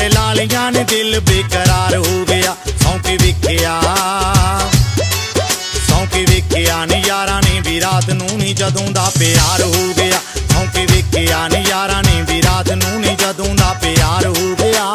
गए लालियां ने दिल बेकरार हो गया। सौंके वेखिया नी यारां ने भी रात नूं नी जदों दा प्यार हो गया। सौंके वेखिया नी यारां ने भी रात नूं नी जदों दा प्यार हो गया।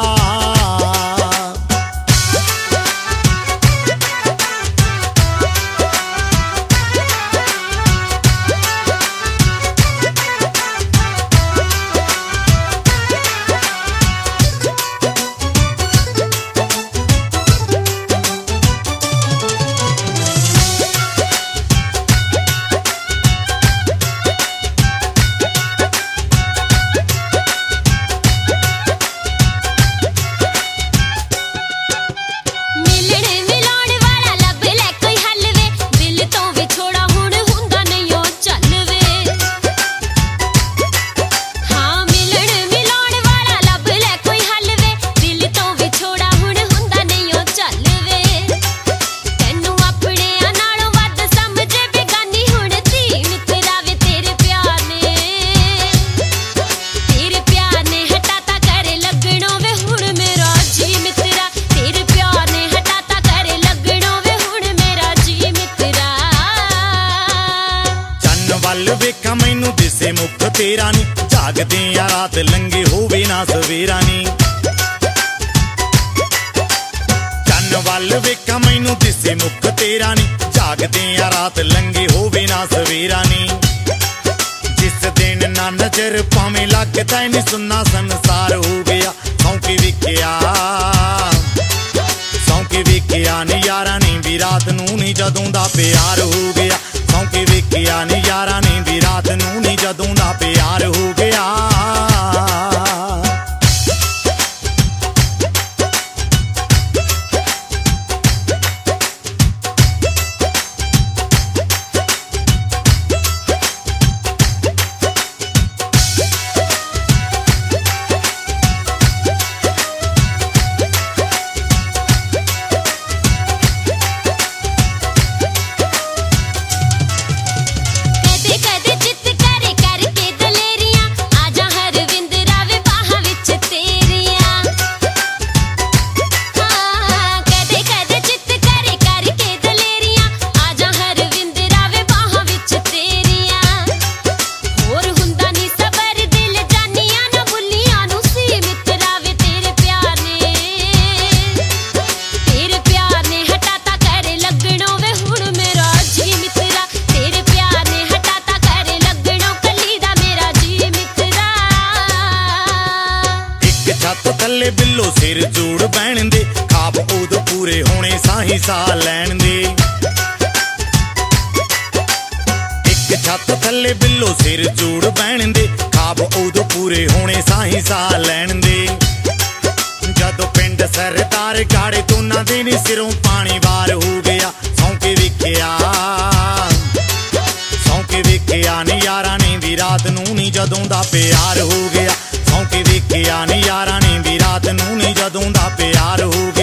वेखा मैनू दिसे मुख तेरा नी जागदे आ रात लंघे होवे ना सवेरा नी। चन्न वल वेखा मैनू दिसे मुख तेरा नी जागदे आ रात लंघे होवे ना सवेरा नी। जिस दिन ना नजर पावे लगदा नी सुन्ना संसार हो गया। सौंके वेखिया नी यारां ने भी रात नूं नी जदों दा प्यार हो गया। सौंके वेखिया नी यारां ने भी रात नूं नी जदों दा प्यार हो गया। थल्ले बिल्लो सिर जोड़ बैण दे खाब उद पूरे होने साही सा लैण दे। एक छत थल्ले बिल्लो सिर जोड़ बैण दे खाब उद पूरे होने साही सा लैण दे। जदों पिंड सरदार गाड़े दोनां दे नी सिरों पानी वार हो गया। सौंके वेखिया नी यारां ने भी रात नूं नी जदों दा प्यार हो गया। सौंके वेखिया नी यारां ने भी रात नूं नी जदों दा प्यार हो गया।